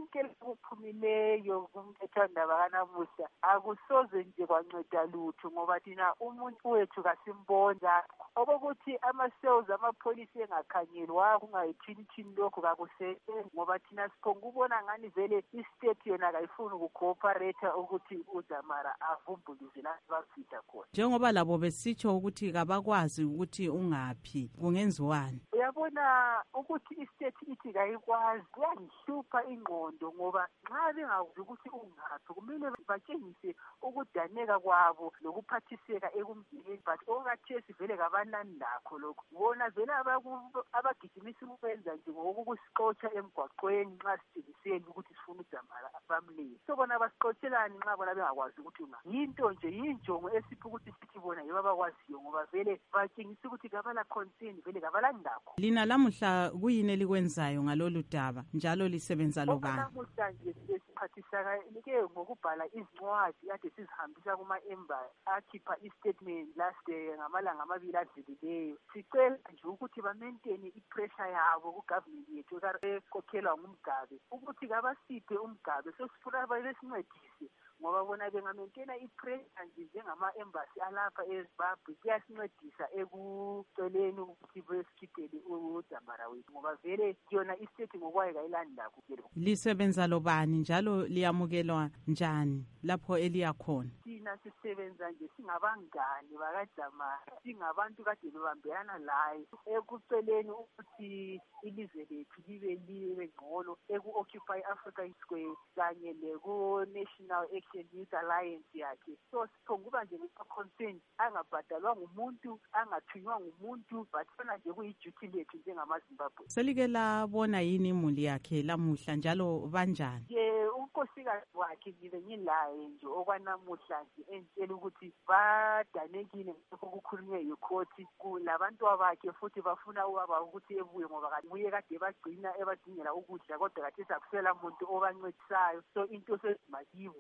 konke lokuphumileyo kumthethwandaba kanamuhla akusoze nje kwanceda lutho ngoba thina umuntu wethu kasimbonda okokuthi ama-cells amapholisa engakhanyelwa kungayithini lokho kakusebenzi ngoba thina siphonga ukubona ngani vele i-state yona kayifuni ukucooperate ukuthi uDzamara avumbuluze la bafida khona. Njengoba labo besitsho ukuthi kabakwazi ukuthi ungaphi kungenziwani. Uyabona ukuthi i-state ithi kayikwazi kuyangihlupha ingqondo ngoba nxa bengazi ukuthi ungaphi kumele batshengise ukudaneka kwabo lokuphathiseka ekumzini but okathiesi vele kabanani lakho lokho bona vele abagijimisa ukwenza nje ngokukusixotsha emgwaqweni nxa sitshengisela ukuthi sifuna uDzamara bamlele so bona basixotshelani nxa bona bengakwazi ukuthi yinto nje yinjongo esiphi ukuthi sithi bona yibo abakwaziyo ngoba vele batshengisa ukuthi kabala concern vele kabalani lakho. Lina lamuhla kuyini elikwenzayo ngalolu daba njalo lisebenza lobani? Namuhla nje siphathisakale ngokubhala izincwadi kade sizihambisa kuma-embassy akhipha i-statement last ngamalanga amabili adlulileyo sicela nje ukuthi bamaintain i-pressure yabo ku-government yethu ekhokhelwa ngumgabe ukuthi kabasiphe umgabe sosifuna besincedise ngoba bona bengamaintaina i-pressure nje njengama-embassy alapha eZimbabwe kuyasincedisa ekuceleni ukuthi besikhiphele uDzamara wethu ngoba vele yona i-state ngokwayo kayilani lakho. Lisebenza lobani njalo liyamukelwa njani lapho eliyakhona? Thina sisebenza nje singabangani bakaDzamara singabantu kade bebambelana laye ekuceleni ukuthi ilizwe lethu libe ngcono eku-Occupy Africa Square kanye leku-National Action Youth Alliance yakhe so siphonguba nje concern angabhadalwa ngumuntu angathunywa ngumuntu but fana nje kuyi-duty lethu njengamaZimbabwe. Selike labona yini imuli yakhe lamuhla njalo banjani? Unkosikazi wakhe ngibe ngilaye nje okwanamuhla nje entshela ukuthi badanekile ngakho kukhulunywe yikhoti labantu abakhe futhi bafuna ubaba ukuthi ebuye ngoba nguye kade bagcina ebadingela ukudla kodwa kade sakusela muntu obancedisayo so into sesimakibo